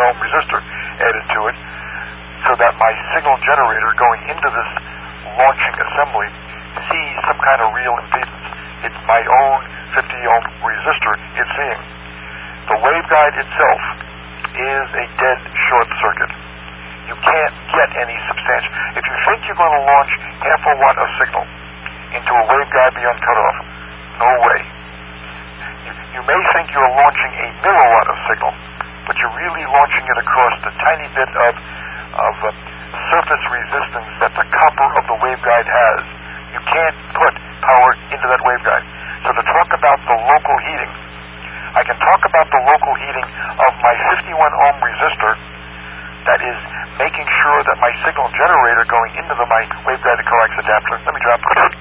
ohm resistor added to it, so that my signal generator going into this launching assembly sees some kind of real impedance. It's my own 50 ohm resistor it's seeing. The waveguide itself is a dead short circuit. You can't get any substantial. If you think you're going to launch half a watt of signal into a waveguide beyond cutoff, no way. You may think you're launching a milliwatt of signal, but you're really launching it across the tiny bit of surface resistance that the copper of the waveguide has. You can't put power into that waveguide. So to talk about the local heating, I can talk about the local heating of my 51 ohm resistor that is making sure that my signal generator going into my waveguide coax adapter, let me drop it.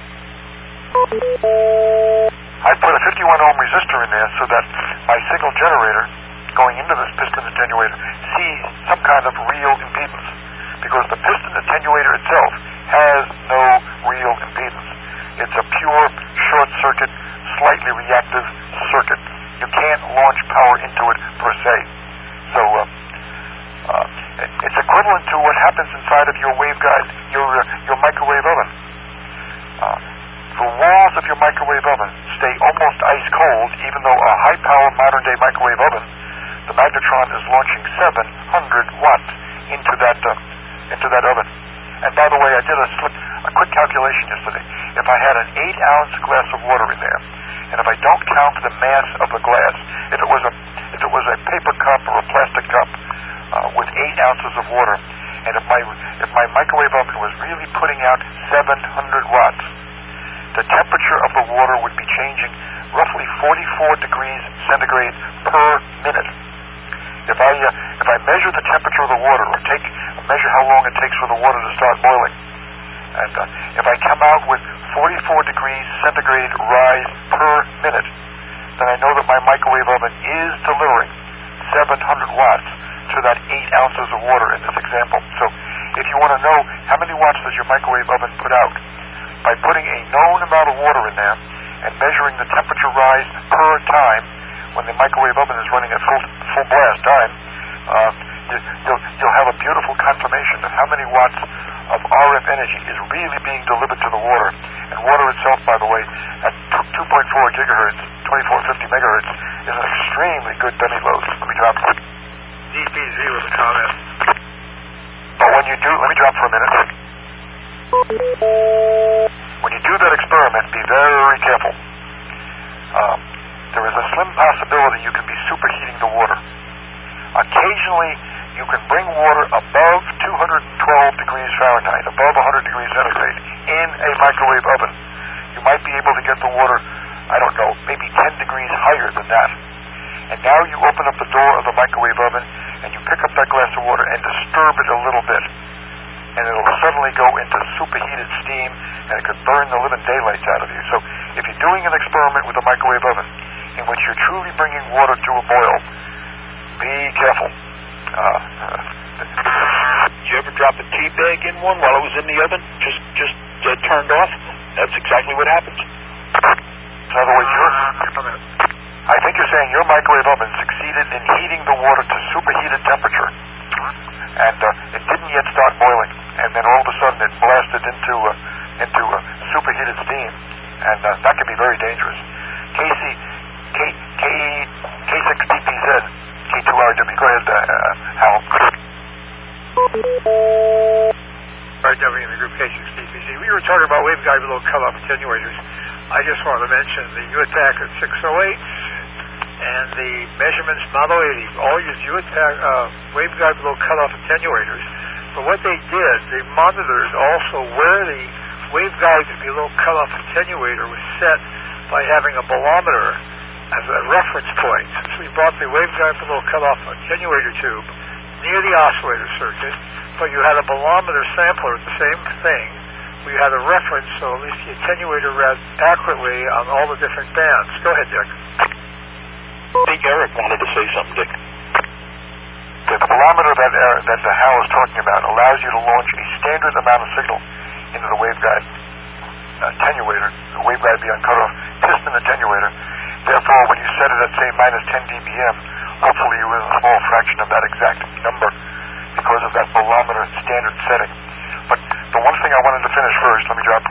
I put a 51 ohm resistor in there so that my signal generator going into this piston attenuator sees some kind of real impedance, because the piston attenuator itself has no real impedance. It's a pure short circuit, slightly reactive circuit. You can't launch power into it per se. So it's equivalent to what happens inside of your waveguide, your microwave oven. The walls of your microwave oven stay almost ice cold, even though a high-power modern-day microwave oven, the magnetron is launching 700 watts into that oven. And by the way, I did a quick calculation yesterday. If I had an 8-ounce glass of water in there, and if I don't count the mass of the glass, if it was a paper cup or a plastic cup with 8 ounces of water, and if my microwave oven was really putting out 700 watts, the temperature of the water would be changing roughly 44 degrees centigrade per minute. If I measure the temperature of the water, or measure how long it takes for the water to start boiling, and if I come out with 44 degrees centigrade rise per minute, then I know that my microwave oven is delivering 700 watts to that 8 ounces of water in this example. So if you want to know how many watts does your microwave oven put out, by putting a known amount of water in there and measuring the temperature rise per time when the microwave oven is running at full blast time, you'll have a beautiful confirmation of how many watts of RF energy is really being delivered to the water. And water itself, by the way, at 2.4 gigahertz, 2450 megahertz, is an extremely good demi-load. Let me drop it. DPZ with a comment. But when you do, let me drop for a minute. When you do that experiment, be very careful. There is a slim possibility you can be superheating the water. Occasionally, you can bring water above 212 degrees Fahrenheit, above 100 degrees centigrade, in a microwave oven. You might be able to get the water, I don't know, maybe 10 degrees higher than that. And now you open up the door of the microwave oven, and you pick up that glass of water and disturb it a little bit. And it'll suddenly go into superheated steam, and it could burn the living daylights out of you. So if you're doing an experiment with a microwave oven in which you're truly bringing water to a boil, be careful. Did you ever drop a tea bag in one while it was in the oven? Just turned off? That's exactly what happens. In other words, I think you're saying your microwave oven succeeded in heating the water to superheated temperature, and it didn't yet start boiling, and then all of a sudden it blasted into superheated steam, and that can be very dangerous. K6DPZ, K2RW. Go ahead, Hal. RW in the group K6DPZ. We were talking about waveguide below cutoff attenuators. I just wanted to mention the UATAC at 608 and the measurements Model 80. All use UATAC waveguide below cutoff attenuators. But what they did, they monitored also where the waveguide below cutoff attenuator was set by having a bolometer as a reference point. So we brought the waveguide below cutoff attenuator tube near the oscillator circuit, but you had a bolometer sampler at the same thing. We had a reference, so at least the attenuator read accurately on all the different bands. Go ahead, Dick. I think Eric wanted to say something, Dick. The bolometer that Hal is talking about allows you to launch a standard amount of signal into the waveguide attenuator, the waveguide beyond cutoff piston attenuator. Therefore, when you set it at, say, minus 10 dBm, hopefully within a small fraction of that exact number because of that bolometer standard setting. But the one thing I wanted to finish first, let me drop,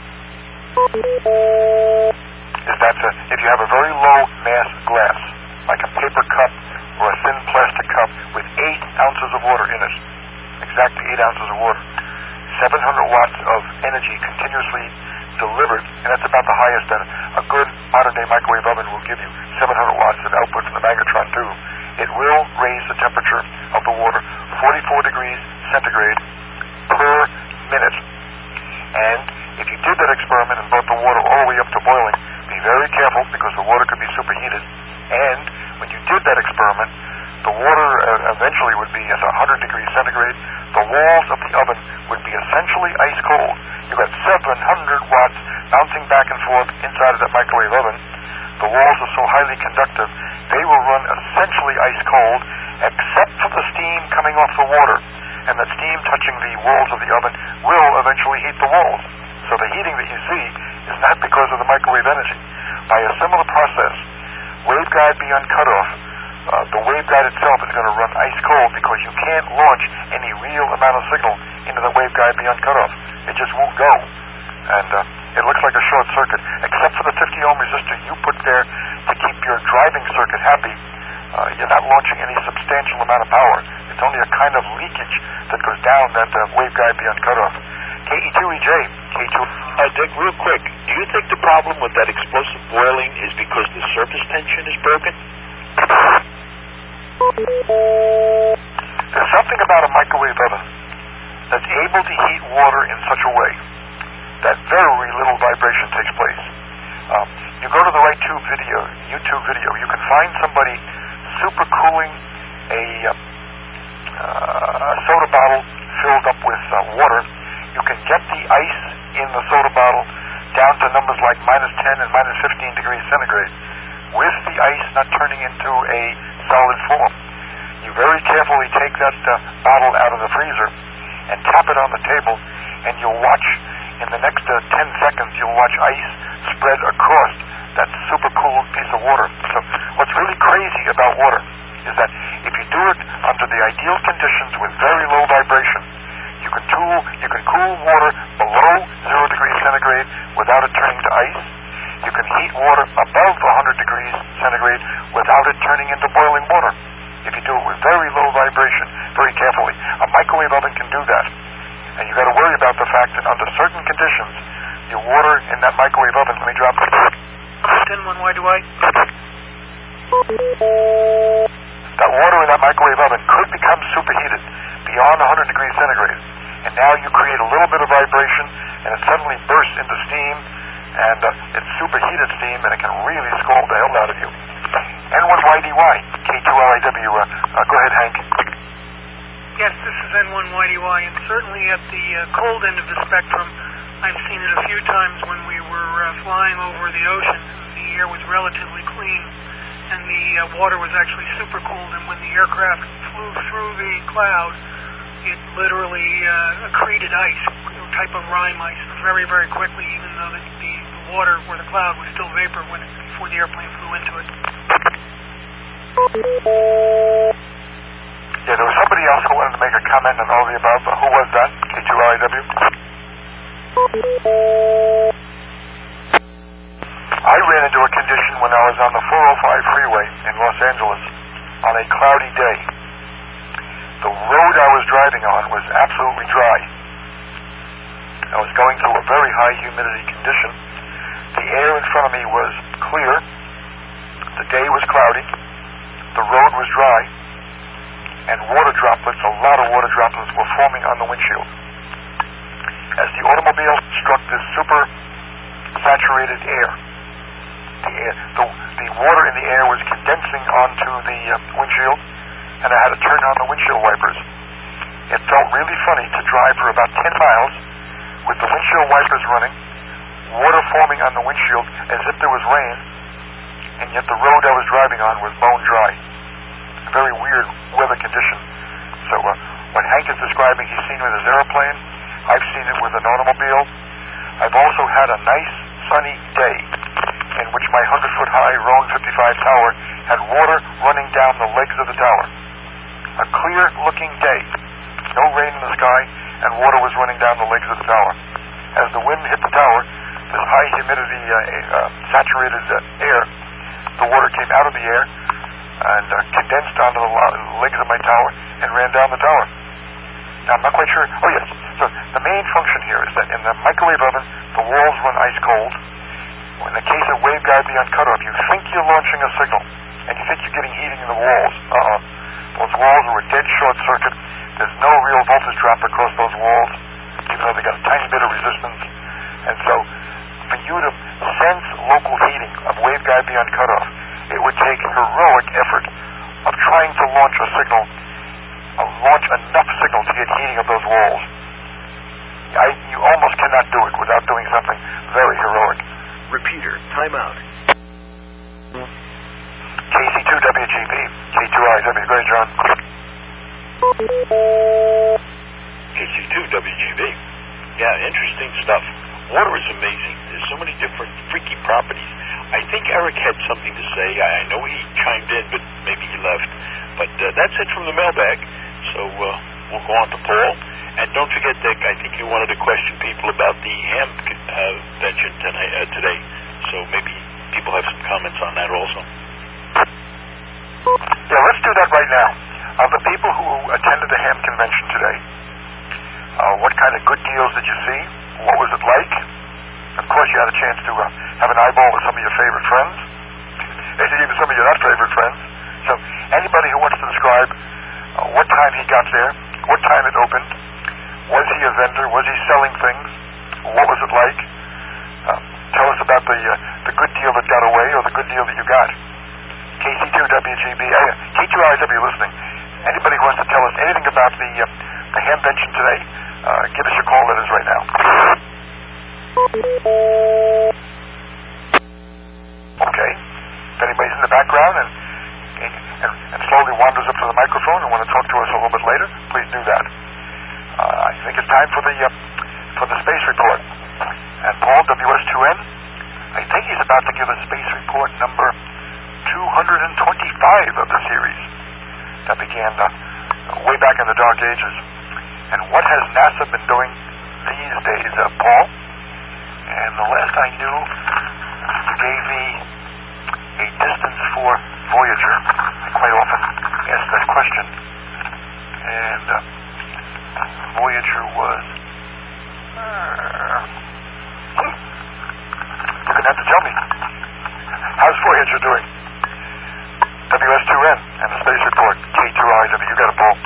is that if you have a very low mass glass, like a paper cup or a thin plastic cup with 8 ounces of water in it, exactly 8 ounces of water, 700 watts of energy continuously delivered, and that's about the highest that a good modern-day microwave oven will give you, 700 watts of output from the magnetron tube. It will raise the temperature of the water 44 degrees centigrade per minute. And if you did that experiment and brought the water all the way up to boiling, be very careful because the water could be superheated. And when you did that experiment, the water eventually would be at 100 degrees centigrade. The walls of the oven would be essentially ice cold. You got 700 watts bouncing back and forth inside of that microwave oven. The walls are so highly conductive, they will run essentially ice cold, except for the steam coming off the water. And the steam touching the walls of the oven will eventually heat the walls. So the heating that you see is not because of the microwave energy. By a similar process, waveguide beyond cutoff, the waveguide itself is going to run ice cold because you can't launch any real amount of signal into the waveguide beyond cutoff. It just won't go. And it looks like a short circuit. Except for the 50 ohm resistor you put there to keep your driving circuit happy, you're not launching any substantial amount of power. It's only a kind of leakage that goes down that waveguide beyond cutoff. KE2EJ, K2. Dick, real quick, do you think the problem with that explosive boiling is because the surface tension is broken? There's something about a microwave oven that's able to heat water in such a way that very little vibration takes place. You go to the right YouTube video, you can find somebody super cooling a soda bottle filled up with water. You can get the ice in the soda bottle down to numbers like -10 and -15 degrees centigrade with the ice not turning into a solid form. You very carefully take that bottle out of the freezer and tap it on the table, and you'll watch in the next 10 seconds, you'll watch ice spread across that super cool piece of water. So what's really crazy about water is that if you do it under the ideal conditions with very low vibration, you can cool water below 0 degrees centigrade without it turning to ice. You can heat water above 100 degrees centigrade without it turning into boiling water. If you do it with very low vibration, very carefully. A microwave oven can do that. And you've got to worry about the fact that under certain conditions, your water in that microwave oven, let me drop it. 10-1-Y-2-Y. That water in that microwave oven could become superheated beyond 100 degrees centigrade. And now you create a little bit of vibration, and it suddenly bursts into steam, and it's superheated steam, and it can really scald the hell out of you. N1YDY, K2LIW. Go ahead, Hank. Yes, this is N1YDY, and certainly at the cold end of the spectrum, I've seen it a few times when we were flying over the ocean. The air was relatively clean, and the water was actually super cold, and when the aircraft flew through the cloud, it literally accreted ice, a type of rime ice, very, very quickly, even though the water or the cloud was still vapor before the airplane flew into it. Yeah, there was somebody else who wanted to make a comment on all the above. Who was that? K2LIW? I ran into a condition when I was on the 405 freeway in Los Angeles on a cloudy day. The road I was driving on was absolutely dry. I was going through a very high humidity condition. The air in front of me was clear. The day was cloudy. The road was dry. And water droplets, a lot of water droplets, were forming on the windshield. As the automobile struck this super saturated air, the water in the air was condensing onto the windshield, and I had to turn on the windshield wipers. It felt really funny to drive for about 10 miles with the windshield wipers running, water forming on the windshield as if there was rain, and yet the road I was driving on was bone dry. A very weird weather condition. So what Hank is describing, he's seen with his airplane. I've seen it with an automobile. I've also had a nice sunny day in which my 100-foot high Roan 55 tower had water running down the legs of the tower. A clear-looking day, no rain in the sky, and water was running down the legs of the tower. As the wind hit the tower, this high humidity, saturated air, the water came out of the air and condensed onto the legs of my tower and ran down the tower. Now, I'm not quite sure. Oh, yes. So the main function here is that in the microwave oven, the walls run ice cold. In the case of waveguide beyond cutoff, you think you're launching a signal, and you think you're getting heating in the walls. Those walls are a dead short circuit. There's no real voltage drop across those walls, even though they got a tiny bit of resistance. And so, for you to sense local heating of waveguide beyond cutoff, it would take heroic effort of trying to launch a signal, launch enough signal to get heating of those walls. You almost cannot do it without doing something very heroic. Repeater, timeout. KC2WGB, K2IW, go ahead, John. KC2WGB. Yeah, interesting stuff. Water is amazing. There's so many different freaky properties. I think Eric had something to say. I know he chimed in, but maybe he left. But that's it from the mailbag. So we'll go on to Paul. And don't forget, Dick, I think you wanted to question people about the ham convention today. So maybe people have some comments on that also. Yeah, let's do that right now. Of the people who attended the ham convention today, what kind of good deals did you see? What was it like? Of course, you had a chance to have an eyeball with some of your favorite friends, and even some of your not favorite friends. So anybody who wants to describe what time he got there, what time it opened, was he a vendor, was he selling things, what was it like? Tell us about the good deal that got away or the good deal that you got. KC2WGB, K2IW listening. Anybody who wants to tell us anything about the ham convention today, give us your call letters right now. Okay. If anybody's in the background and slowly wanders up to the microphone and want to talk to us a little bit later, please do that. I think it's time for the space report. And Paul, WS2N, I think he's about to give us space report number 225 of the series that began way back in the dark ages. And what has NASA been doing these days, Paul? And the last I knew, you gave me a distance for Voyager. I quite often ask that question. And Voyager was... You're going to have to tell me. How's Voyager doing? WS2N and the space report. K2IW. You got it, Paul.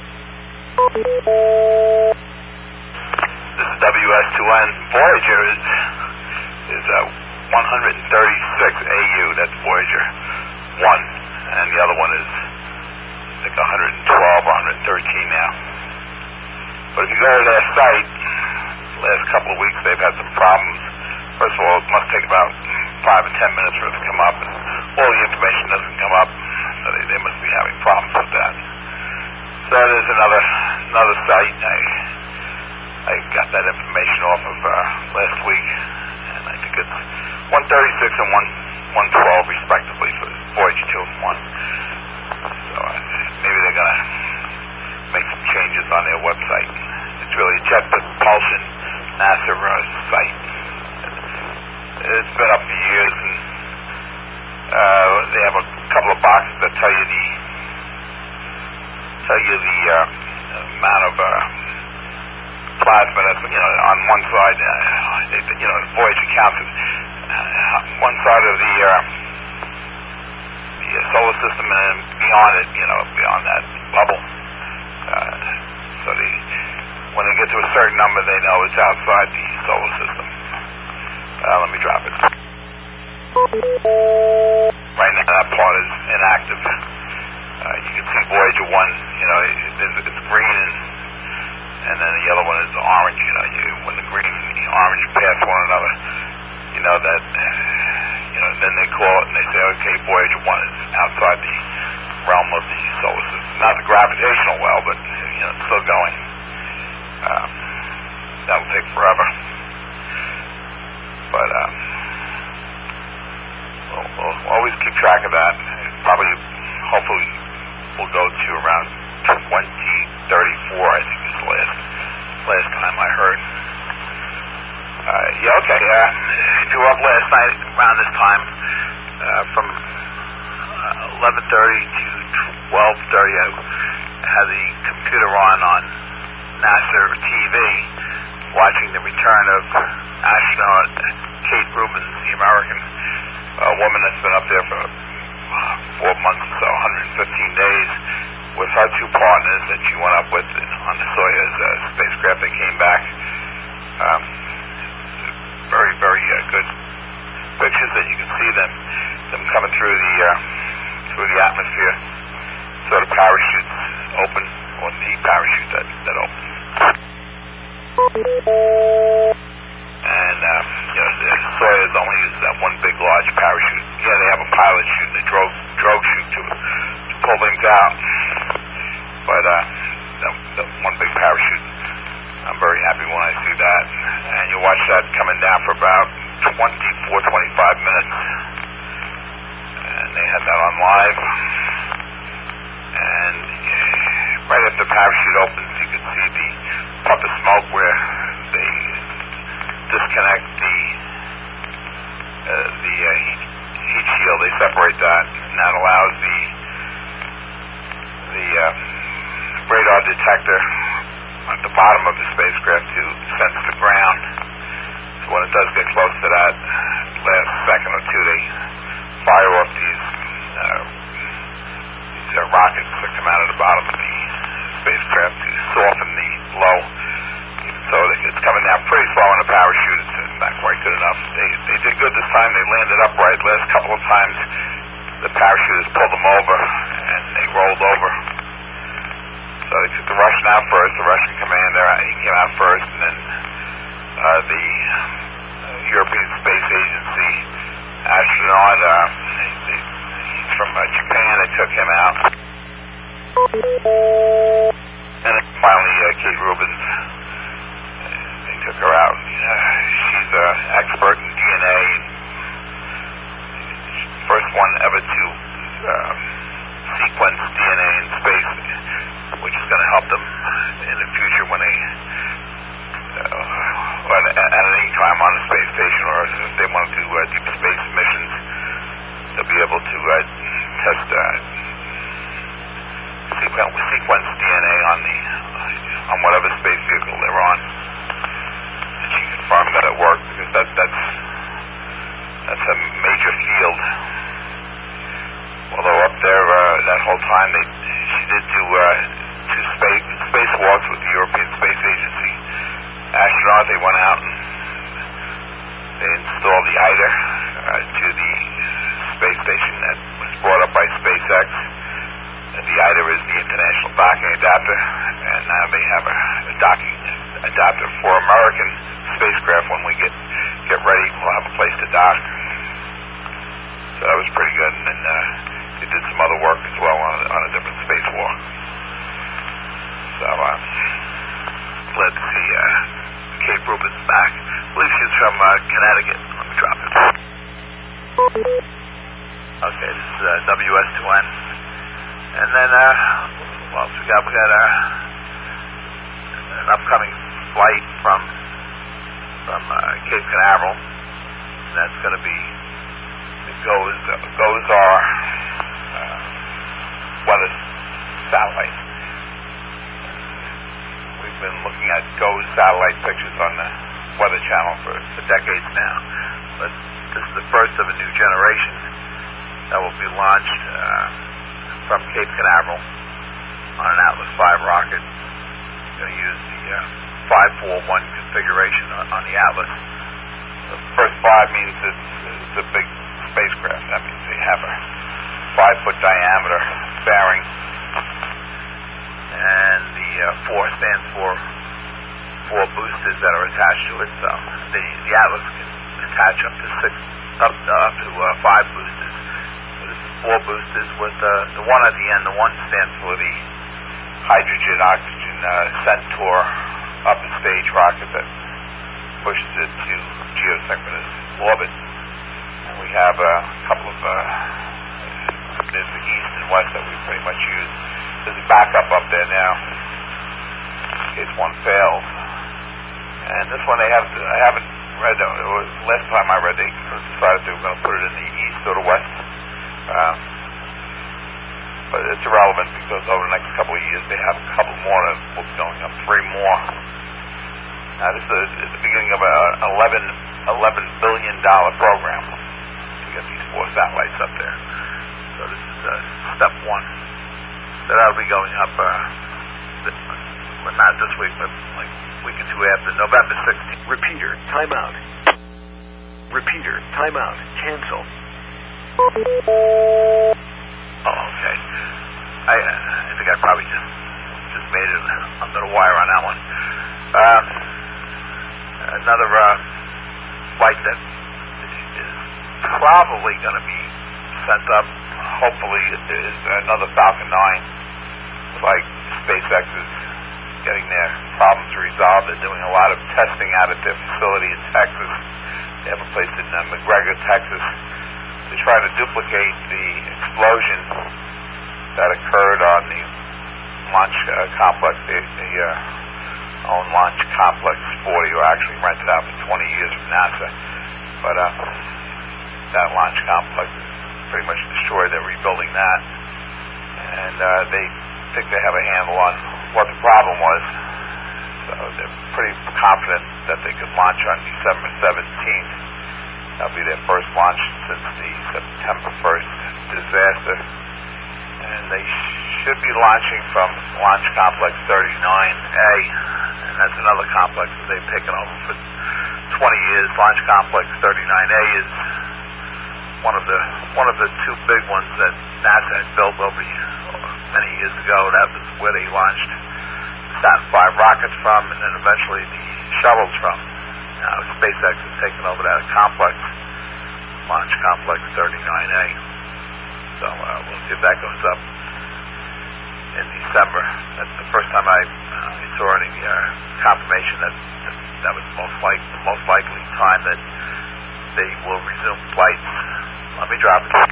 This is WS2N. Voyager is 136 AU. That's Voyager 1. And the other one is, I think, 112 or 113 now. But if you go to their site, the last couple of weeks they've had some problems. First of all, it must take about 5 or 10 minutes for it to come up, and all the information doesn't come up, so they must be having problems with that. So there's another site. I got that information off of last week, and I think it's 136 and 112 respectively for Voyager 2 and 1. So maybe they're going to make some changes on their website. It's really a jet propulsion NASA site. It's been up for years, and they have a couple of boxes that tell you the amount of plasma that's on one side. Voyager counts it. One side of the solar system, and beyond it, beyond that bubble. So when they get to a certain number, they know it's outside the solar system. Let me drop it. Right now, that part is inactive. You can see Voyager 1, it's green, and then the other one is orange. When the green and the orange pass one another, then they call it and they say, okay, Voyager 1 is outside the realm of the solar system. Not the gravitational well, but it's still going. That will take forever. But we'll always keep track of that. around this time, from 11:30 to 12:30, I had the computer on NASA TV, watching the return of astronaut Kate Rubins, the American woman that's been up there for 4 months, so 115 days, with her two partners that she went up with on the Soyuz spacecraft. They came back. Very, very good pictures that you can see them coming through the atmosphere. So the parachutes open, or the parachute that opens. And the Soyuz only uses that one big, large parachute. Yeah, they have a pilot chute and a drogue chute to pull things out. But the one big parachute, I'm very happy when I see that. And you watch that coming down for about 25 minutes. And they had that on live. And right after the parachute opens, you can see the puff of smoke where they disconnect the heat shield. They separate that, and that allows the radar detector at the bottom of the spacecraft to sense the ground. So when it does get close to that last second or two, they fire off these rockets that come out of the bottom of the spacecraft to soften the blow. So it's coming down pretty slow in the parachute. It's not quite good enough. They did good this time. They landed upright. Last couple of times, the parachuters pulled them over, and they rolled over. So they took the Russian out first, the Russian commander, he came out first, and then the European Space Agency astronaut, from Japan, they took him out. And then finally, Kate Rubins, they took her out. She's an expert in DNA, first one ever to sequence DNA in space, which is going to help them in the future when they, at any time on the space station, or if they want to do deep space missions, they'll be able to test sequence DNA on whatever space vehicle they're on. And she confirmed that it worked, because that's a major field. Although up there that whole time she did do two spacewalks with the European Space Agency astronauts. They went out and they installed the ITER to the space station that was brought up by SpaceX. And the ITER is the International Docking Adapter, and now they have a docking adapter for American spacecraft. When we get ready, we'll have a place to dock. So that was pretty good. And then they did some other work as well on a different spacewalk. So let's see, Kate Rubins back. I believe she's from Connecticut. Let me drop it. Okay, this is WS2N. And then, what else we got? We got an upcoming flight from Cape Canaveral. And that's going to be the GOES-R weather satellite. We've been looking at GOES satellite pictures on the Weather Channel for decades now. But this is the first of a new generation that will be launched from Cape Canaveral on an Atlas V rocket. It's going to use the 541 configuration on the Atlas. The first 5 means it's a big spacecraft. That means they have a 5-foot diameter fairing, and the 4 stands for 4 boosters that are attached to it. So the Atlas can attach up to 5 boosters. So this is 4 boosters with the one at the end. The one stands for the hydrogen-oxygen Centaur upper stage rocket that pushes it to geosynchronous orbit. And we have a couple of there's the east and west that we pretty much use. There's a backup up there now in case one fails. And this one I haven't read, it was last time I read, they decided they were going to put it in the east or the west. But it's irrelevant because over the next couple of years they have a couple more that will be going up, 3 more. Now this is the beginning of an $11 billion program to get these 4 satellites up there. So this is step 1. So that'll be going up, not this week, but like a week or 2 after, November 16th. Repeater, timeout. Repeater, timeout. Cancel. Oh, okay. I think I probably just made it under the wire on that one. Another flight that is probably going to be sent up, hopefully, is another Falcon 9. Like SpaceX is getting their problems resolved. They're doing a lot of testing out at their facility in Texas. They have a place in McGregor, Texas, to try to duplicate the explosion that occurred on the launch complex, the own launch complex 40, or actually rented out for 20 years from NASA. But that launch complex is pretty much destroyed. They're rebuilding that. And they think they have a handle on what the problem was. So they're pretty confident that they could launch on December 17th. That'll be their first launch since the September 1st disaster. And they should be launching from Launch Complex 39A. And that's another complex that they've taken over for 20 years. Launch Complex 39A is one of the 2 big ones that NASA had built over many years ago. That was where they launched Saturn V rockets from, and then eventually the shuttles from. Now SpaceX has taken over that complex, Launch Complex 39A. So we'll see if that goes up in December. That's the first time I saw any confirmation that was the most likely time that they will resume flights. Let me drop it.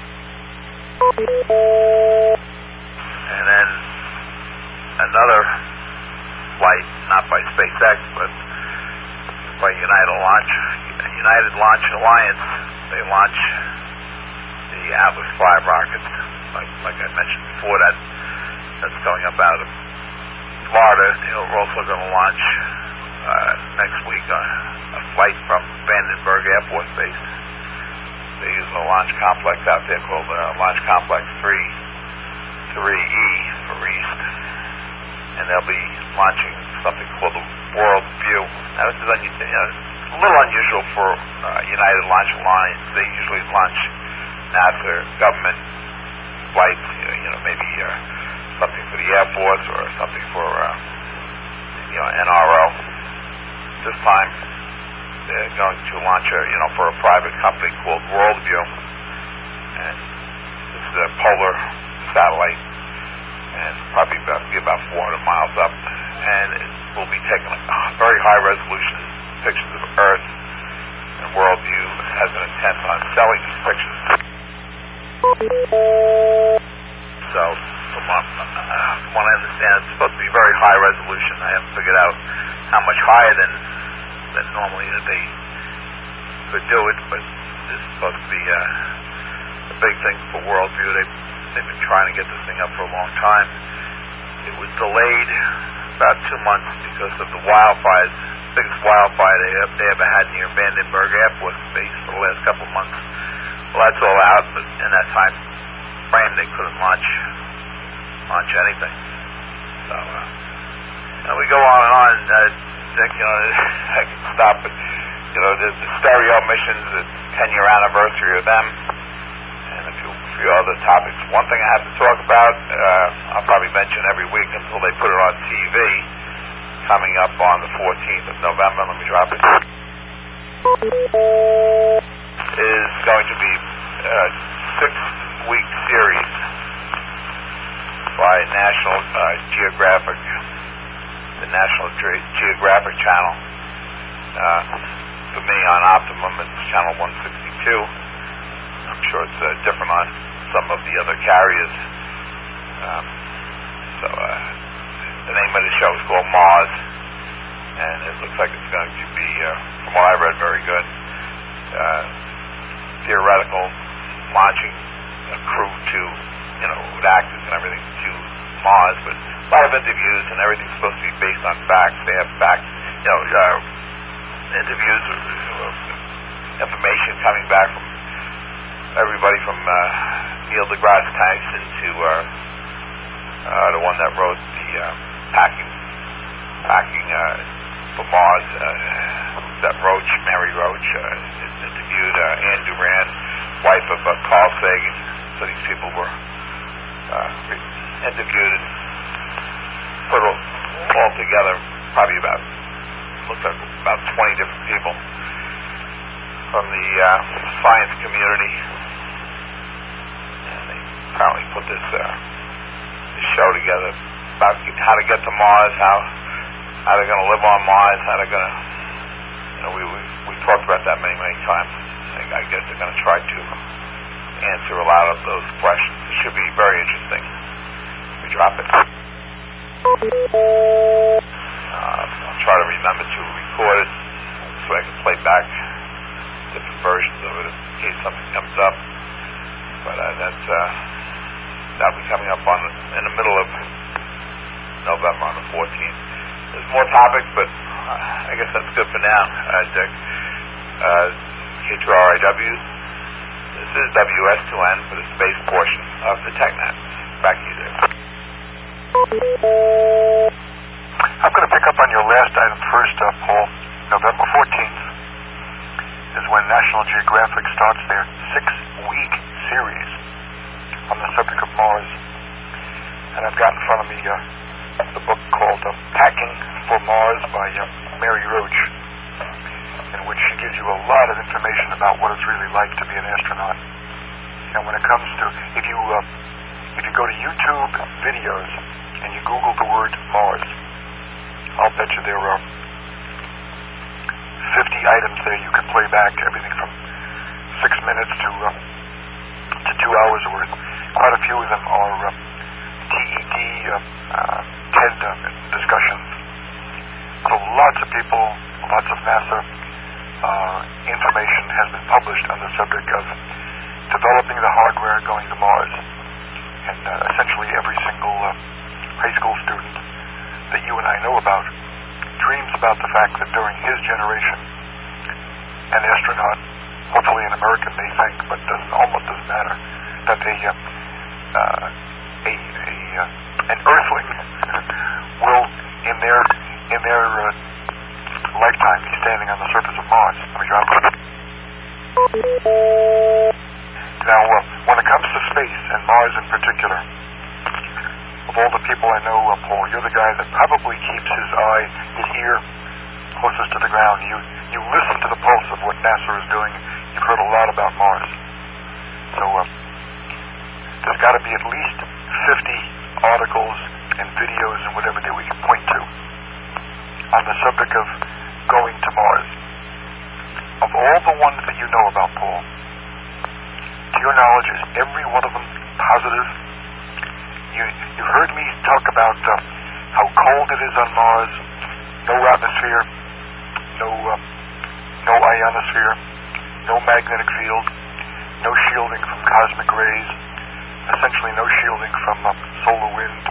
And then another flight, not by SpaceX, but by United Launch Alliance. They launch the Atlas V rockets, like I mentioned before. That's going up out of Florida. We're also going to launch next week a flight from Vandenberg Air Force Base. They use a launch complex out there called Launch Complex 3E for East, and they'll be launching something called the World View. Now this is a little unusual for United Launch Alliance. They usually launch NASA government flights, maybe something for the Air Force or something for NRO. This time they're going to launch for a private company called Worldview, and this is a polar satellite, and probably be about 400 miles up, and it will be taking very high resolution pictures of Earth, and Worldview has an intent on selling these pictures. So from what I understand, it's supposed to be very high resolution. I haven't figured out how much higher than normally that they could do it, but this is supposed to be a big thing for Worldview. They've been trying to get this thing up for a long time. It was delayed about 2 months because of the wildfires, biggest wildfire they ever had near Vandenberg Air Force Base for the last couple of months. Well, that's all out, but in that time frame they couldn't launch anything. So we go on and on. I can stop, but the stereo missions, the 10-year anniversary of them, and a few other topics. One thing I have to talk about, I'll probably mention every week until they put it on TV, coming up on the 14th of November. Let me drop it. Is going to be a 6-week series by National Geographic, the National Geographic Channel. For me on Optimum, it's channel 162. I'm sure it's different on some of the other carriers. The name of the show is called Mars, and it looks like it's going to be, from what I read, very good. Theoretical launching a crew to, with actors and everything to Mars, but a lot of interviews and everything's supposed to be based on facts. They have facts, interviews, information coming back from everybody from Neil deGrasse Tyson to the one that wrote the packing for Mars, that Roach, Mary Roach, interviewed Anne Duran, wife of Carl Sagan. So these people were interviewed and put all together, probably looks like about 20 different people from the science community. And they apparently put this show together about how to get to Mars, how they're going to live on Mars, how they're going to, we talked about that many times. I guess they're going to try to answer a lot of those questions. It should be very interesting. We drop it. I'll try to remember to record it so I can play back different versions of it in case something comes up. But that'll be coming up in the middle of November on the 14th. There's more topics, but I guess that's good for now, Dick. K2RIW. This is WS2N for the space portion of the TechNet. Back to you, Dick. I'm going to pick up on your last item first, Paul. November 14th is when National Geographic starts their 6-week series on the subject of Mars. And I've got in front of me the book called Packing for Mars by Mary Roach, in which she gives you a lot of information about what it's really like to be an astronaut. And when it comes to, if you go to YouTube videos and you Google the word Mars, I'll bet you there are 50 items there you can play back, everything from 6 minutes to 2 hours worth. Quite a few of them are TED, TED discussions. So lots of people, lots of NASA information has been published on the subject of developing the hardware going to Mars. And essentially every single high school student that you and I know about dreams about the fact that during his generation, an astronaut, hopefully an American, they think, but almost doesn't matter, that an Earthling will, in their lifetime, be standing on the surface of Mars. Let me drop it. Now, when it comes to space, and Mars in particular, of all the people I know, Paul, you're the guy that probably keeps his ear closest to the ground. You listen to the pulse of what NASA is doing. You've heard a lot about Mars. So there's got to be at least 50 articles and videos and whatever that we can point to on the subject of going to Mars. Of all the ones that you know about, Paul, to your knowledge, is every one of them positive? You've heard me talk about how cold it is on Mars, no atmosphere, no ionosphere, no magnetic field, no shielding from cosmic rays, essentially no shielding from solar wind,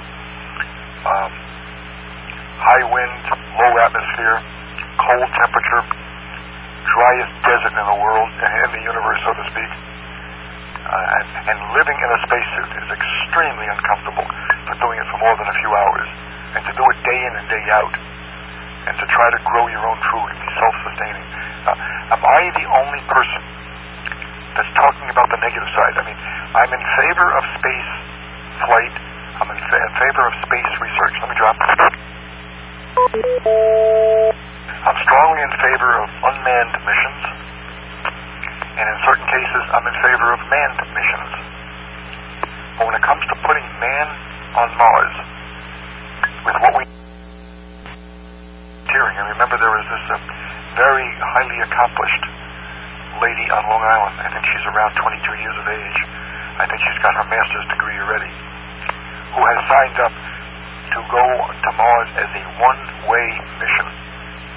high wind, low atmosphere, cold temperature, driest desert in the world, in the universe, so to speak. And living in a spacesuit is extremely uncomfortable for doing it for more than a few hours. And to do it day in and day out, and to try to grow your own food and be self-sustaining. Am I the only person that's talking about the negative side? I mean, I'm in favor of space flight. I'm in favor of space research. Let me drop it. I'm strongly in favor of unmanned missions. And in certain cases, I'm in favor of manned missions. But when it comes to putting man on Mars, with what we hearing, and remember there was this very highly accomplished lady on Long Island, I think she's around 22 years of age, I think she's got her master's degree already, who has signed up to go to Mars as a one-way mission.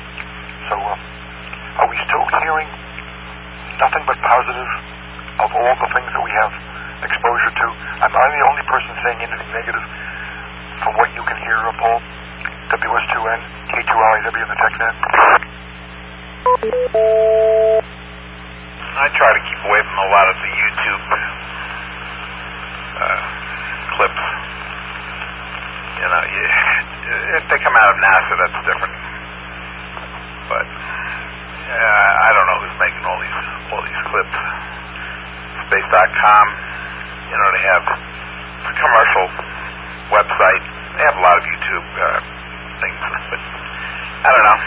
So, are we still hearing nothing but positive of all the things that we have exposure to? Am I the only person saying anything negative from what you can hear, Paul? WS2N, K2LIW in the TechNet? I try to keep away from a lot of the YouTube clips. You know, if they come out of NASA, that's different. But I don't know who's making all these clips. Space.com, you know, they have a commercial website. They have a lot of YouTube things, but I don't know.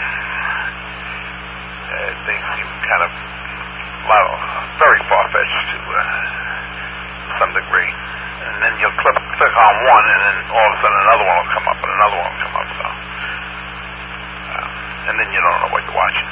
They seem kind of very far-fetched to some degree. And then you'll click on one, and then all of a sudden another one will come up, and another one will come up. So, and then you don't know what you're watching.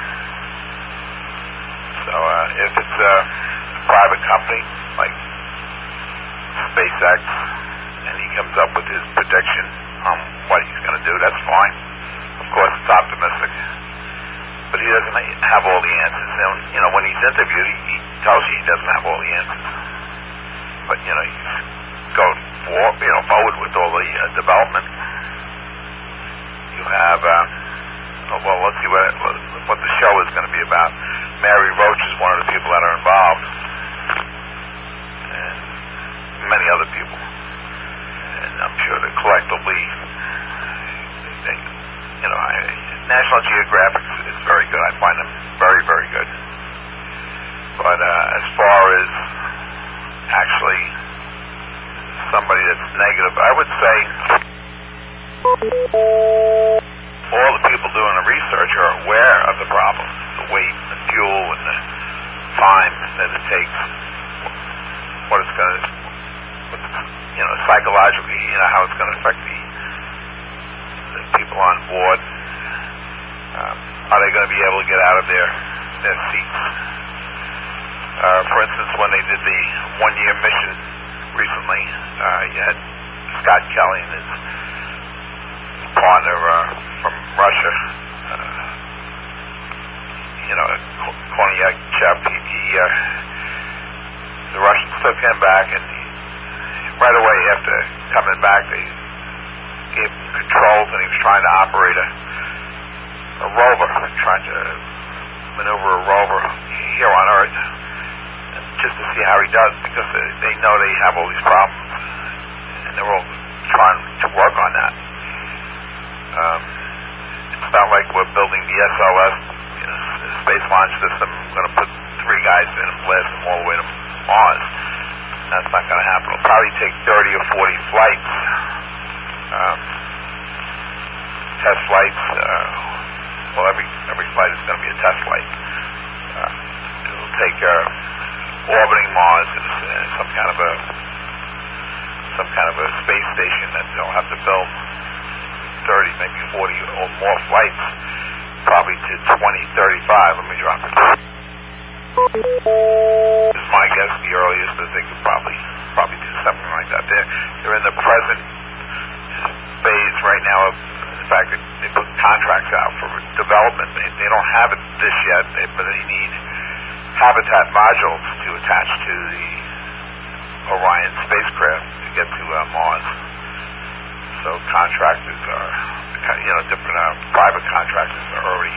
So if it's a private company like SpaceX, and he comes up with his prediction on what he's going to do, that's fine. Of course, it's optimistic. But he doesn't have all the answers. And, you know, when he's interviewed, he tells you he doesn't have all the answers. But, you know, he's going forward with all the development. You have, well, let's see what the show is going to be about. Mary Roach is one of the people that are involved. And many other people. And I'm sure that collectively, you know, National Geographic is very good. I find them very, very good. But as far as actually somebody that's negative, I would say all the people doing the research are aware of the problem, the weight, the fuel, and the time that it takes, what it's going to, you know, psychologically, you know, how it's going to affect the people on board. Are they going to be able to get out of their seats? For instance, when they did the one-year mission recently, you had Scott Kelly and his partner from Russia, you know, Korniachev. The Russians took him back, and right away after coming back, they gave him controls, and he was trying to operate a rover, trying to maneuver a rover here on Earth, just to see how he does, because they know they have all these problems, and they're all trying to work on that. It's not like we're building the SLS, you know, Space Launch System, going to put 3 guys in and blast them all the way to Mars. That's not going to happen. It'll probably take 30 or 40 flights, test flights. Well, every flight is going to be a test flight. It'll take orbiting Mars and some kind of a space station that they'll have to build 30, maybe 40 or more flights, probably to 2035. Let me drop it. This is my guess, the earliest that they could probably do something like that. They're in the present phase right now of the fact that they put contracts out for development. They don't have it this yet, but they need habitat modules to attach to the Orion spacecraft to get to Mars. So contractors are, you know, different private contractors are already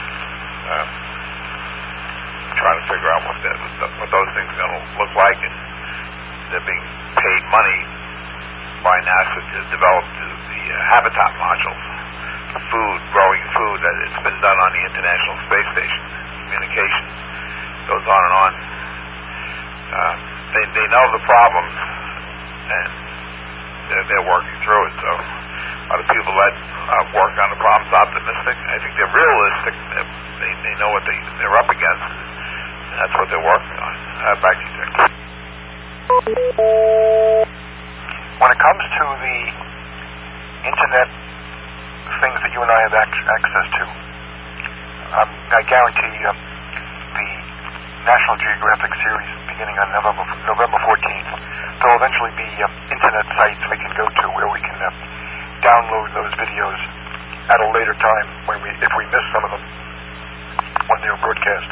trying to figure out what those things are going to look like, and they're being paid money by NASA to develop the habitat modules, growing food. That it's been done on the International Space Station. Communications goes on and on. They know the problems, and they're working through it. So are the people that work on the problems optimistic? I think they're realistic. They know what they're up against, and that's what they're working on. Back to you, Dick. When it comes to the internet things that you and I have access to, I guarantee the National Geographic series beginning on November 14th, there'll eventually be internet sites we can go to where we can download those videos at a later time if we miss some of them. broadcast.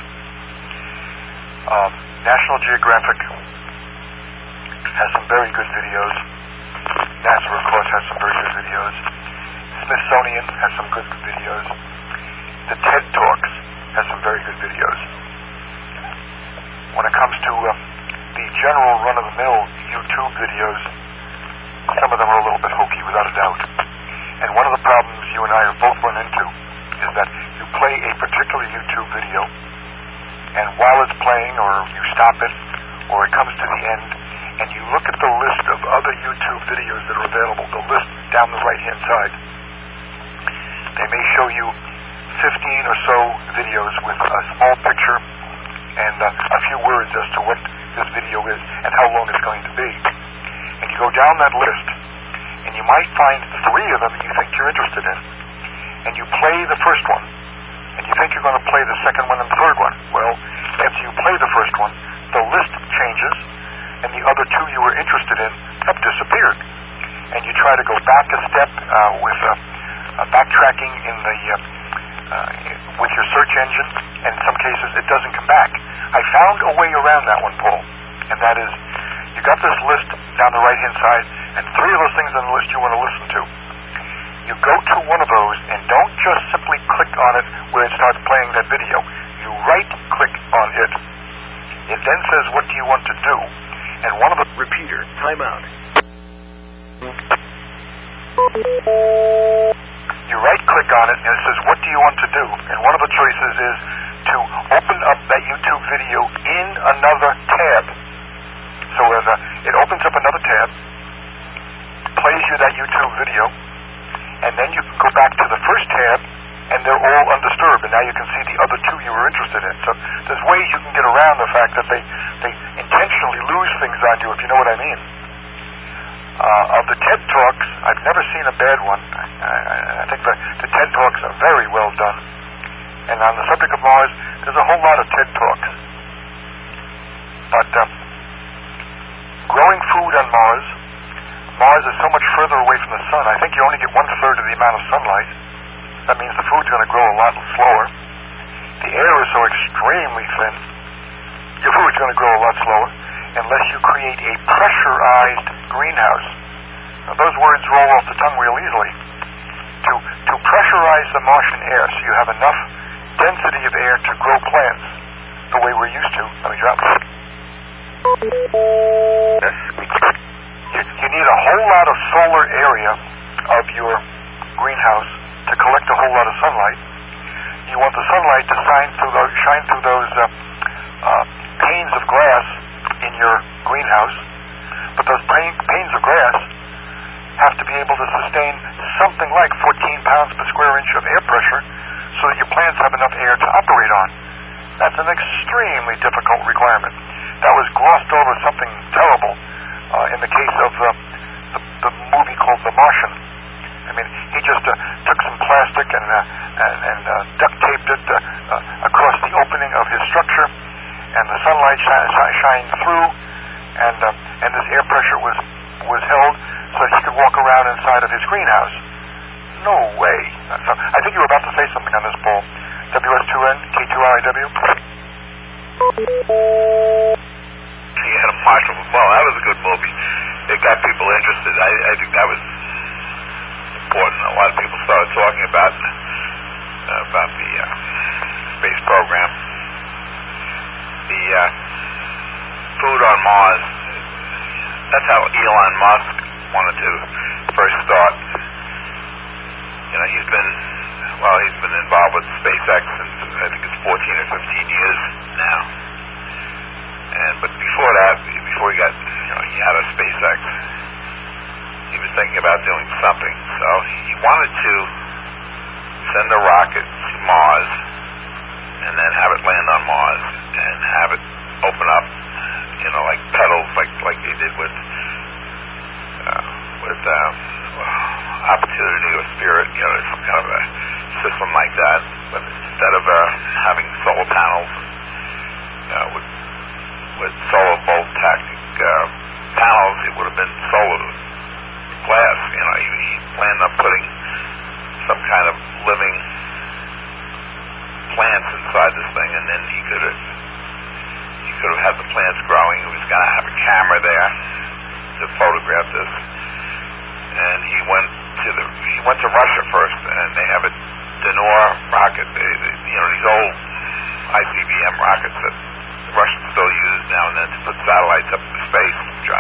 National Geographic has some very good videos. NASA, of course, has some very good videos. Smithsonian has some good videos. The TED Talks has some very good videos. When it comes to the general run-of-the-mill YouTube videos, some of them are a little bit hokey, without a doubt. And one of the problems you and I have both run into is that you play a particular YouTube video, and while it's playing, or you stop it, or it comes to the end, and you look at the list of other YouTube videos that are available, the list down the right-hand side. They may show you 15 or so videos with a small picture and a few words as to what this video is and how long it's going to be. And you go down that list, and you might find 3 of them that you think you're interested in. And you play the first one, and you think you're going to play the second one and the third one. Well, after you play the first one, the list changes, and the other 2 you were interested in have disappeared. And you try to go back a step with backtracking in the with your search engine, and in some cases it doesn't come back. I found a way around that one, Paul, and that is, you got this list down the right-hand side, and 3 of those things on the list you want to listen to. You go to one of those, and don't just simply click on it where it starts playing that video. You right-click on it. It then says, what do you want to do? And one of the... Repeater, timeout. You right-click on it, and it says, what do you want to do? And one of the choices is to open up that YouTube video in another tab. So it opens up another tab, plays you that YouTube video, and then you can go back to the first tab, and they're all undisturbed, and now you can see the other 2 you were interested in. So there's ways you can get around the fact that they intentionally lose things on you, if you know what I mean. Of the TED Talks, I've never seen a bad one. I think the TED Talks are very well done. And on the subject of Mars, there's a whole lot of TED Talks. But growing food on Mars is so much further away from the sun. I think you only get 1/3 of the amount of sunlight. That means the food's going to grow a lot slower. The air is so extremely thin, your food's going to grow a lot slower unless you create a pressurized greenhouse. Now, those words roll off the tongue real easily. To pressurize the Martian air so you have enough density of air to grow plants the way we're used to. Let me drop it. You need a whole lot of solar area of your greenhouse to collect a whole lot of sunlight. You want the sunlight to shine through those panes of glass in your greenhouse, but those panes of glass have to be able to sustain something like 14 pounds per square inch of air pressure so that your plants have enough air to operate on. That's an extremely difficult requirement. That was glossed over something terrible in the case of the movie called The Martian. I mean, he just took some plastic and duct taped it across the opening of his structure, and the sunlight shined through, and this air pressure was held so that he could walk around inside of his greenhouse. No way. So I think you were about to say something on this, Paul. WS2N, K2RIW. He had a Marshall. Well, that was a good movie. It got people interested. I think that was important. A lot of people started talking about the space program. The food on Mars. That's how Elon Musk wanted to first start. You know, he's been involved with SpaceX since I think it's 14 or 15 years now. But before that, before he got, he had a SpaceX, he was thinking about doing something. So he wanted to send a rocket to Mars and then have it land on Mars and have it open up, like petals, like they did with Opportunity or Spirit, some kind of a system like that. But instead of having solar panels with solar voltaic panels, it would have been solar glass. He planned on putting some kind of living plants inside this thing, and then he could have had the plants growing. He was going to have a camera there to photograph this, and he went to Russia first, and they have a Denor rocket. These old ICBM rockets that the Russians still use now and then to put satellites up into space.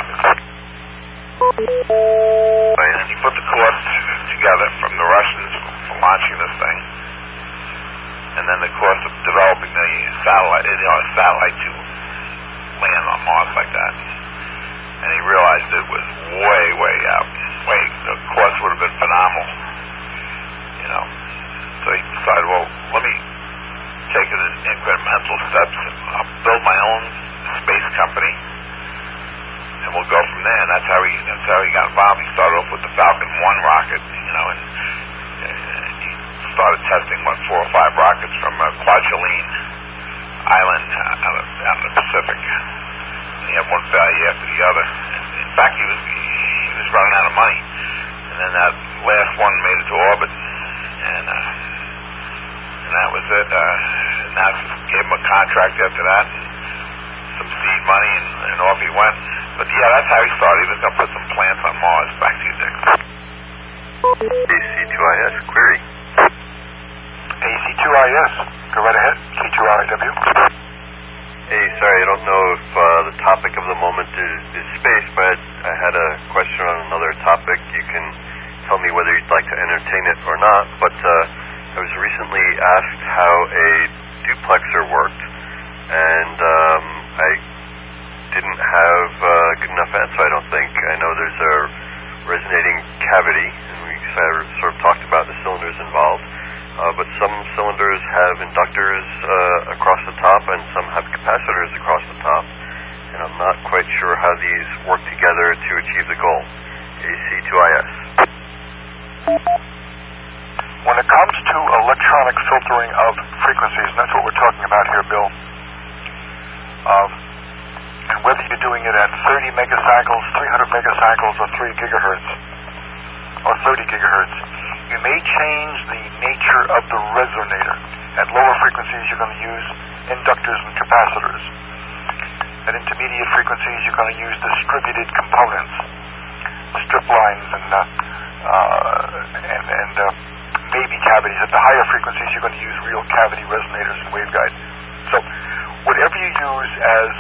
And he put the cost together from the Russians for launching this thing, and then the cost of developing the satellite, a satellite to land on Mars like that. And he realized it was way out. The cost would have been phenomenal, So he decided, well, let me take it in incremental steps. I'll build my own space company, and we'll go from there. And that's how he got involved. He started off with the Falcon 1 rocket, and he started testing 4 or 5 rockets from Kwajalein Island out in the Pacific. And he had one failure after the other. In fact, he was running out of money, and then that last one made it to orbit, and that was it. NASA gave him a contract after that, and some seed money, and off he went. But yeah, that's how he started. He was going to put some plants on Mars. Back to you, Dick. AC2IS, query. AC2IS, go right ahead. C2RIW. Hey, sorry, I don't know if the topic of the moment is space, but I had a question on another topic. You can tell me whether you'd like to entertain it or not, but I was recently asked how a duplexer worked, and I didn't have a good enough answer, I don't think. I know there's a resonating cavity, and we sort of talked about the cylinders involved, but some cylinders have inductors across the top, and some have capacitors across the top, and I'm not quite sure how these work together to achieve the goal. AC2IS. When it comes to electronic filtering of frequencies, and that's what we're talking about here, Bill, and whether you're doing it at 30 megacycles, 300 megacycles, or 3 gigahertz, or 30 gigahertz, you may change the nature of the resonator. At lower frequencies, you're going to use inductors and capacitors. At intermediate frequencies, you're going to use distributed components, strip lines, and maybe cavities. At the higher frequencies, you're going to use real cavity resonators and waveguides. So whatever you use as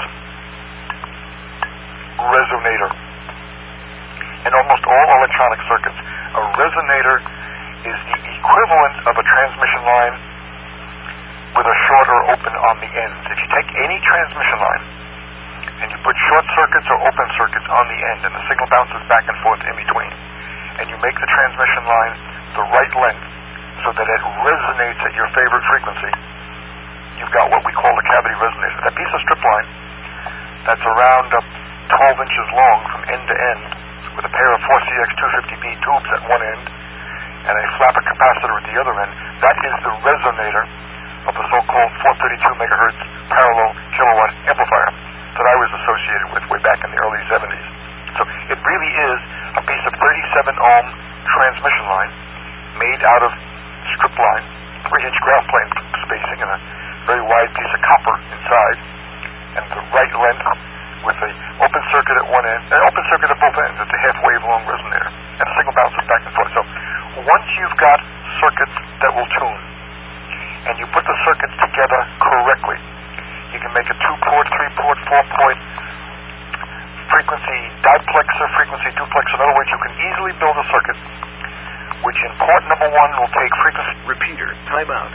resonator in almost all electronic circuits, a resonator is the equivalent of a transmission line with a short or open on the ends. If you take any transmission line and you put short circuits or open circuits on the end, and the signal bounces back and forth in between, and you make the transmission line the right length so that it resonates at your favorite frequency, you've got what we call a cavity resonator. That piece of strip line that's around 12 inches long from end to end, with a pair of 4CX250B tubes at one end and a flapper capacitor at the other end, that is the resonator of the so-called 432 megahertz parallel kilowatt amplifier that I was associated with way back in the early 70s. So it really is a piece of 37 ohm transmission line made out of strip line, 3-inch ground plane spacing, and a very wide piece of copper inside, and the right length with a open circuit at one end, an open circuit at both ends. It's a half-wave long resonator, and the signal bounces back and forth. So once you've got circuits that will tune, and you put the circuits together correctly, you can make a 2-port, 3-port, 4-port frequency diplexer, frequency duplexer. In other words, you can easily build a circuit which in port number 1 will take frequency... Repeater, timeout.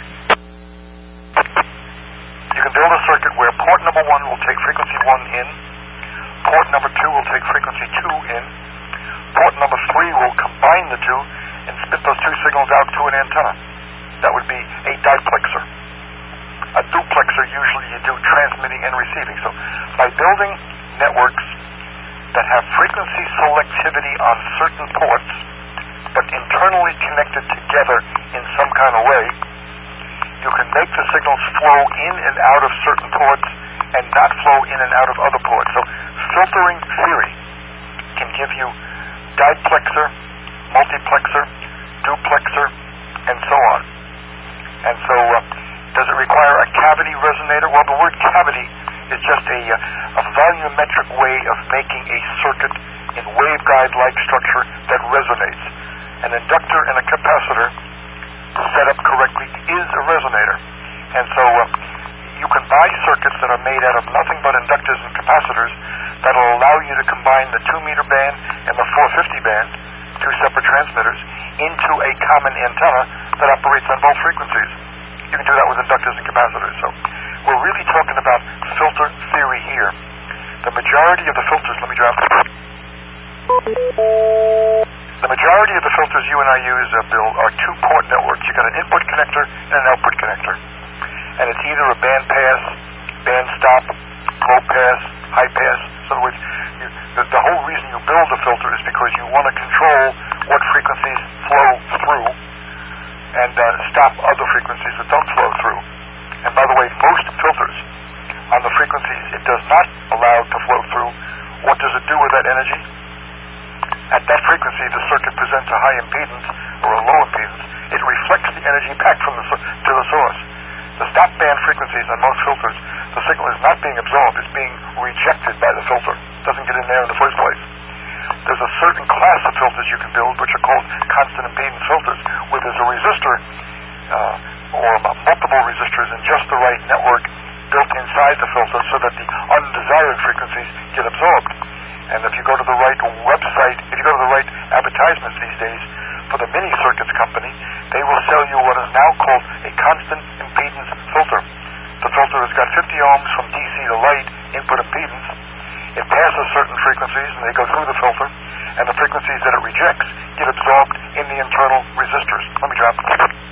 You can build a circuit where port number 1 will take frequency 1 in, port number 2 will take frequency 2 in, port number 3 will combine the two and spit those two signals out to an antenna. That would be a diplexer. A duplexer, usually you do transmitting and receiving. So by building networks that have frequency selectivity on certain ports, but internally connected together in some kind of way, you can make the signals flow in and out of certain ports and not flow in and out of other ports. So filtering theory can give you diplexer, multiplexer, duplexer, and so on. And so Does it require a cavity resonator? Well, the word cavity is just a volumetric way of making a circuit in waveguide-like structure that resonates. An inductor and a capacitor set up correctly is a resonator. And so you can buy circuits that are made out of nothing but inductors and capacitors that will allow you to combine the 2-meter band and the 450 band, two separate transmitters, into a common antenna that operates on both frequencies. You can do that with inductors and capacitors. So we're really talking about filter theory here. The majority of the filters, let me drop. The majority of the filters you and I use, Bill, are two-port networks. You've got an input connector and an output connector. And it's either a band pass, band stop, low pass, high pass. So in other words, the whole reason you build a filter is because you want to control what frequencies flow through and stop other frequencies that don't flow through. And by the way, most filters on the frequencies it does not allow to flow through, what does it do with that energy? At that frequency, the circuit presents a high impedance or a low impedance. It reflects the energy back from to the source. The stop band frequencies on most filters, the signal is not being absorbed, it's being rejected by the filter. It doesn't get in there in the first place. There's a certain class of filters you can build which are called constant impedance filters, where there's a resistor or multiple resistors in just the right network built inside the filter so that the undesired frequencies get absorbed. And if you go to the right website, if you go to the right advertisements these days for the Mini Circuits company, they will sell you what is now called a constant impedance filter. The filter has got 50 ohms from DC to light input impedance. It passes certain frequencies and they go through the filter, and the frequencies that it rejects get absorbed in the internal resistors. Let me drop.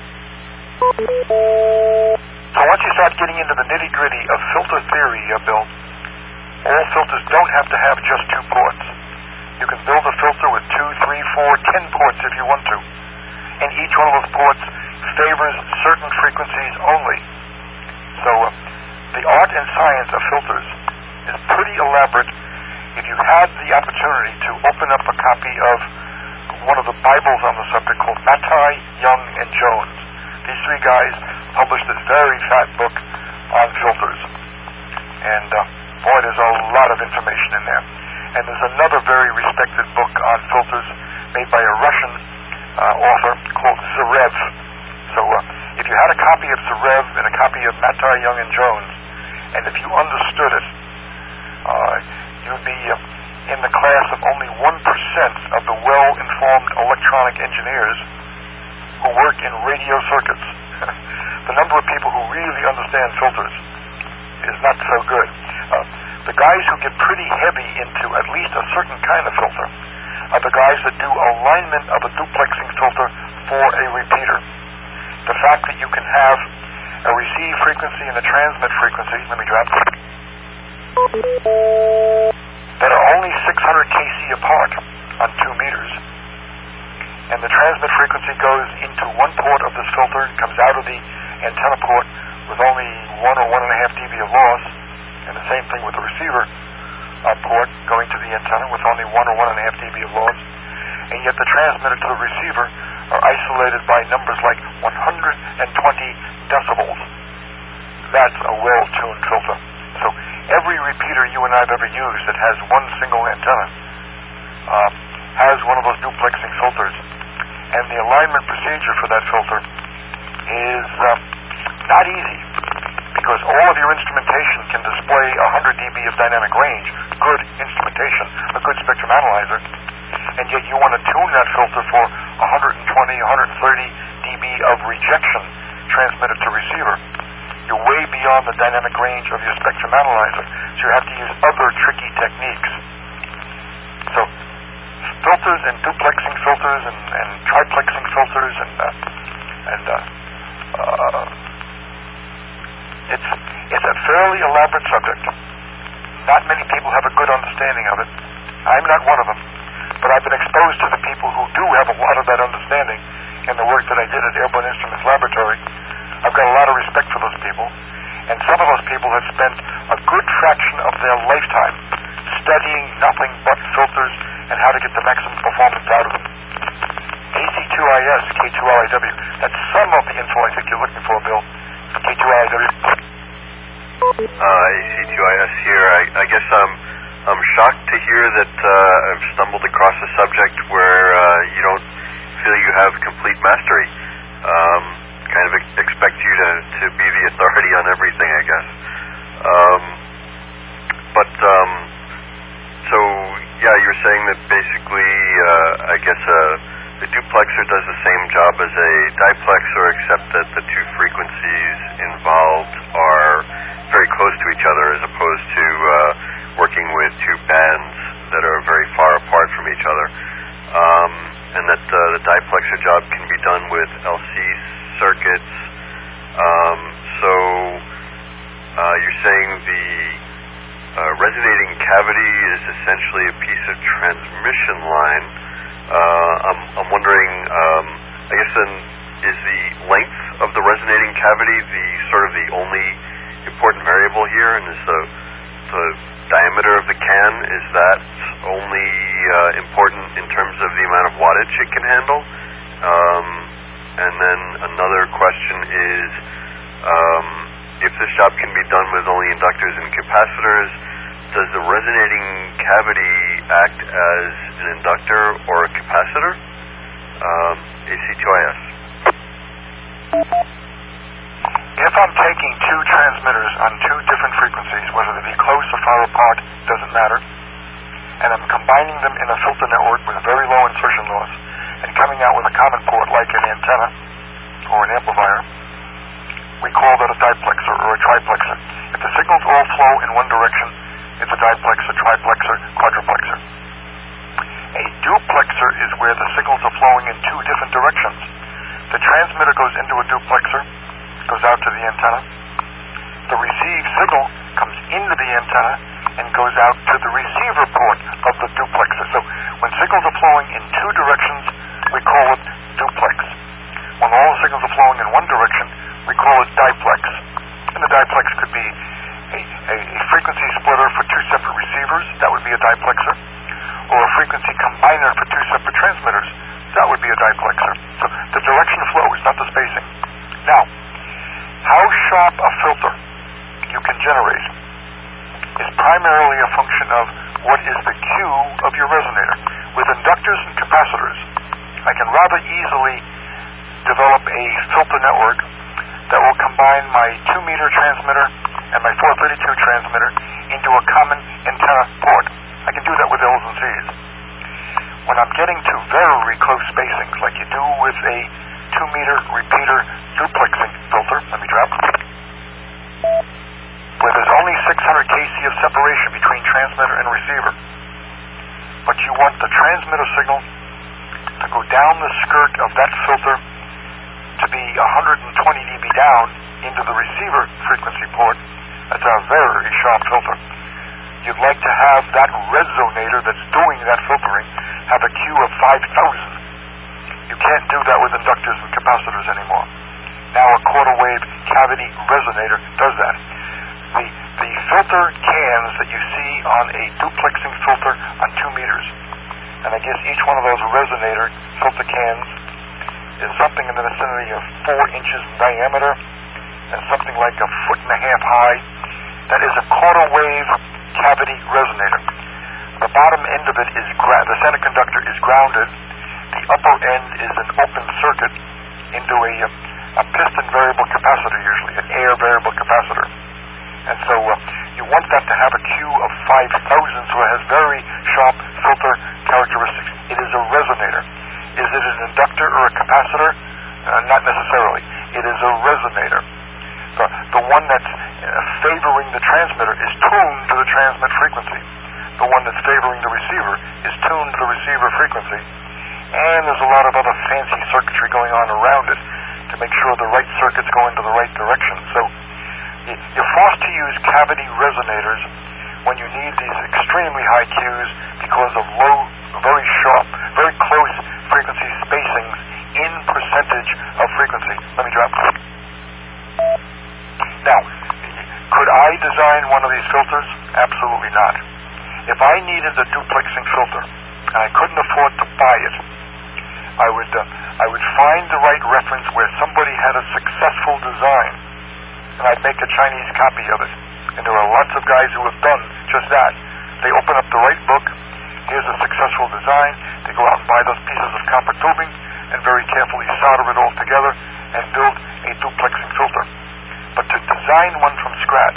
So once you start getting into the nitty-gritty of filter theory, Bill, all filters don't have to have just two ports. You can build a filter with 2, 3, 4, 10 ports if you want to. And each one of those ports favors certain frequencies only. So the art and science of filters is pretty elaborate. If you had the opportunity to open up a copy of one of the Bibles on the subject called Mattei, Young, and Jones, these three guys published this very fat book on filters. And boy, there's a lot of information in there. And there's another very respected book on filters made by a Russian author called Zarev. So if you had a copy of Zarev and a copy of Mattei, Young, and Jones, and if you understood it, you'd be in the class of only 1% of the well-informed electronic engineers who work in radio circuits. The number of people who really understand filters is not so good. The guys who get pretty heavy into at least a certain kind of filter are the guys that do alignment of a duplexing filter for a repeater. The fact that you can have a receive frequency and a transmit frequency, let me drop, that are only 600 kc apart on 2 meters. And the transmit frequency goes into one port of this filter, comes out of the antenna port with only 1 or 1.5 dB of loss, and the same thing with the receiver port going to the antenna with only 1 or 1.5 dB of loss. And yet the transmitter to the receiver are isolated by numbers like 120 decibels. That's a well-tuned filter. So every repeater you and I have ever used that has one single antenna has one of those duplexing filters. And the alignment procedure for that filter is not easy, because all of your instrumentation can display 100 dB of dynamic range, good instrumentation, a good spectrum analyzer, and yet you want to tune that filter for 120, 130 dB of rejection transmitted to receiver. You're way beyond the dynamic range of your spectrum analyzer, so you have to use other tricky techniques. So filters and duplexing filters and triplexing filters it's a fairly elaborate subject. Not many people have a good understanding of it. I'm not one of them, but I've been exposed to the people who do have a lot of that understanding in the work that I did at Airborne Instruments Laboratory. I've got a lot of respect for those people, and some of those people have spent a good fraction of their lifetime studying nothing but filters and how to get the maximum performance out of them. AC2IS, K2LIW, that's some of the info I think you're looking for, Bill. T2IW. AC2IS here. I guess I'm shocked to hear that I've stumbled across a subject where you don't feel you have complete mastery. Kind of expect you to be the authority on everything, I guess. So yeah, you're saying that basically, I guess the duplexer does the same job as a diplexer, except that the two frequencies involved are very close to each other, as opposed to working with two bands that are very far apart from each other. And that the diplexer job can be done with LC circuits. So you're saying the resonating cavity is essentially a piece of transmission line. I'm wondering, I guess then, is the length of the resonating cavity the sort of the only important variable here, and is the diameter of the can, is that only important in terms of the amount of wattage it can handle? And then another question is, if this job can be done with only inductors and capacitors, does the resonating cavity act as an inductor or a capacitor? AC2IS. If I'm taking two transmitters on two different frequencies, whether they be close or far apart, doesn't matter, and I'm combining them in a filter network with very low insertion loss and coming out with a common port like an antenna or an amplifier, we call that a diplexer or a triplexer. If the signals all flow in one direction, it's a diplexer, triplexer, quadruplexer. A duplexer is where the signals are flowing in two different directions. The transmitter goes into a duplexer, goes out to the antenna. The received signal comes into the antenna and goes out to the receiver port of the duplexer. So when signals are flowing in two directions, we call it duplex. When all the signals are flowing in one direction, we call it diplex. And the diplex could be a frequency splitter for two separate receivers. That would be a diplexer. Or a frequency combiner for two separate transmitters. That would be a diplexer. So the direction of flow is not the spacing. Now, how sharp a filter you can generate is primarily a function of what is the Q of your resonator. With inductors and capacitors, I can rather easily develop a filter network that will combine my 2-meter transmitter and my 432 transmitter into a common antenna port. I can do that with L's and C's. When I'm getting to very close spacings, like you do with a 2-meter repeater duplexing filter, let me drop, where there's only 600 kc of separation between transmitter and receiver, but you want the transmitter signal to go down the skirt of that filter to be 120 dB down into the receiver frequency port. That's a very sharp filter. You'd like to have that resonator that's doing that filtering have a Q of 5,000. You can't do that with inductors and capacitors anymore. Now a quarter wave cavity resonator does that. The filter cans that you see on a duplexing filter on 2 meters, and I guess each one of those resonator filter cans is something in the vicinity of 4 inches in diameter and something like 1.5 feet high. That is a quarter wave cavity resonator. The bottom end of it is the center conductor is grounded. The upper end is an open circuit into a piston variable capacitor, usually an air variable capacitor. And so you want that to have a Q of 5,000, so it has very sharp filter characteristics. It is a resonator. Is it an inductor or a capacitor? Not necessarily. It is a resonator. The one that's favoring the transmitter is tuned to the transmit frequency. The one that's favoring the receiver is tuned to the receiver frequency. And there's a lot of other fancy circuitry going on around it to make sure the right circuits go into the right direction. So you're forced to use cavity resonators when you need these extremely high Qs because of low, very sharp, very close frequency spacings in percentage of frequency. Let me drop. Now, could I design one of these filters? Absolutely not. If I needed a duplexing filter and I couldn't afford to buy it, I would find the right reference where somebody had a successful design and I'd make a Chinese copy of it. And there are lots of guys who have done just that. They open up the right book, here's a successful design, they go out and buy those pieces of copper tubing and very carefully solder it all together and build a duplexing filter. But to design one from scratch,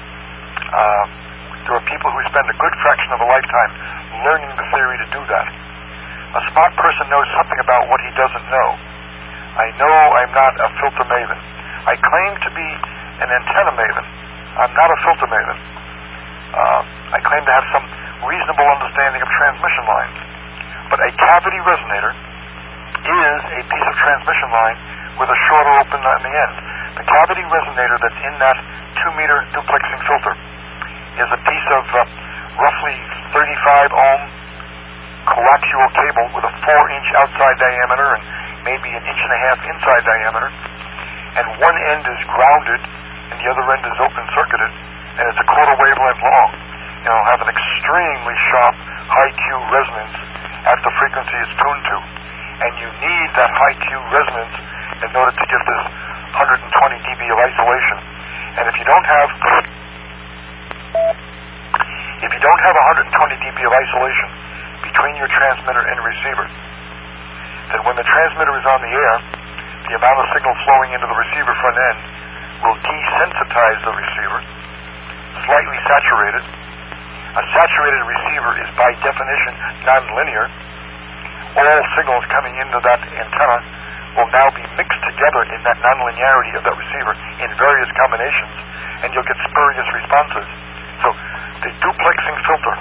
there are people who spend a good fraction of a lifetime learning the theory to do that. A smart person knows something about what he doesn't know. I know I'm not a filter maven. I claim to be an antenna maven. I'm not a filter maven. I claim to have some reasonable understanding of transmission lines. But a cavity resonator is a piece of transmission line with a shorter open on the end. The cavity resonator that's in that 2-meter duplexing filter is a piece of roughly 35 ohm coaxial cable with a 4-inch outside diameter and maybe an 1.5 inch inside diameter, and one end is grounded and the other end is open circuited, and it's a quarter wavelength long. And it'll have an extremely sharp high Q resonance at the frequency it's tuned to. And you need that high Q resonance in order to give this 120 dB of isolation. And if you don't have 120 dB of isolation between your transmitter and receiver, then when the transmitter is on the air, the amount of signal flowing into the receiver front end will desensitize the receiver, slightly saturated. A saturated receiver is by definition nonlinear. All signals coming into that antenna will now be mixed together in that nonlinearity of that receiver in various combinations, and you'll get spurious responses. So the duplexing filter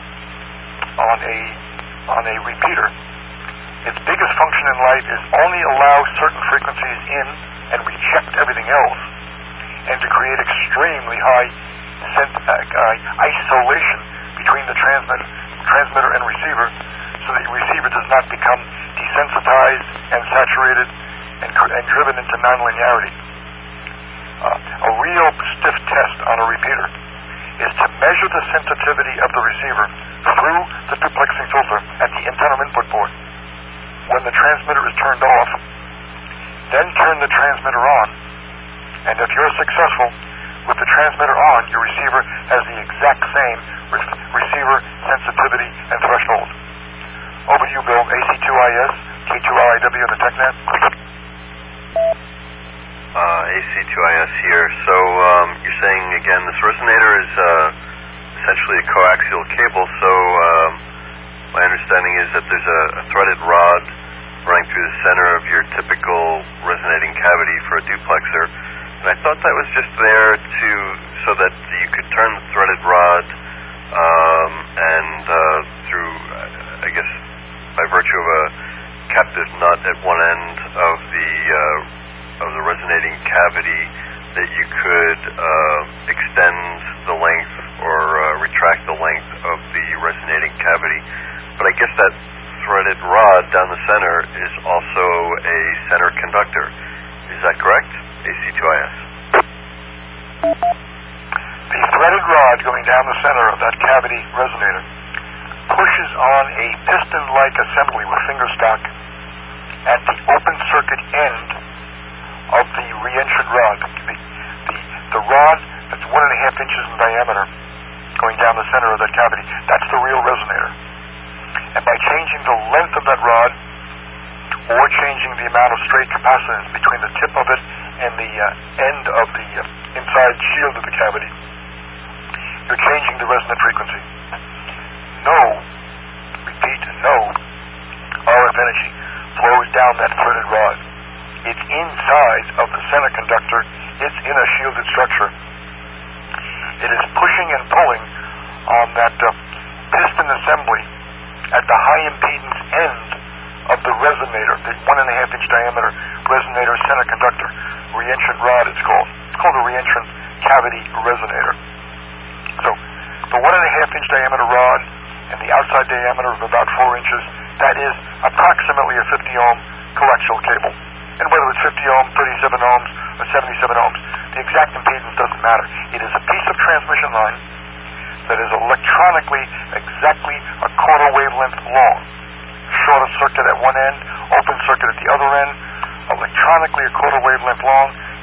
on a repeater, its biggest function in life is only allow certain frequencies in and reject everything else, and to create extremely high isolation between the transmitter and receiver, so that the receiver does not become desensitized and saturated and driven into nonlinearity. A real stiff test on a repeater is to measure the sensitivity of the receiver through the duplexing filter at the internal input board. When the transmitter is turned off, then turn the transmitter on, and if you're successful with the transmitter on, your receiver has the exact same receiver sensitivity and threshold. Over to you, Bill. AC2IS, K2RIW, the TechNet. AC2IS here. So you're saying, again, this resonator is essentially a coaxial cable, so my understanding is that there's a threaded rod running through the center of your typical resonating cavity for a duplexer, and I thought that was just there so that you could turn the threaded rod and through, I guess, by virtue of a captive nut at one end of the resonating cavity, that you could extend the length or retract the length of the resonating cavity. But I guess that threaded rod down the center is also a center conductor. Is that correct? AC2IS. The threaded rod going down the center of that cavity resonator pushes on a piston-like assembly with finger stock at the open circuit end of the reentrant rod. The rod that's 1.5 inches in diameter going down the center of that cavity, that's the real resonator. And by changing the length of that rod or changing the amount of straight capacitance between the tip of it and the end of the inside shield of the cavity, you're changing the resonant frequency. No, repeat, no RF energy flows down that threaded rod. It's inside of the center conductor. It's in a shielded structure. It is pushing and pulling on that piston assembly at the high impedance end of the resonator, the 1.5 inch diameter resonator center conductor. Reentrant rod, it's called. It's called a reentrant cavity resonator. So the 1.5 inch diameter rod and the outside diameter of about 4 inches, that is approximately a 50 ohm coaxial cable. And whether it's 50 ohm, 37 ohms, or 77 ohms, the exact impedance doesn't matter. It is a piece of transmission line that is electronically exactly a quarter wavelength long. Shorter circuit at one end, open circuit at the other end, electronically a quarter wavelength long,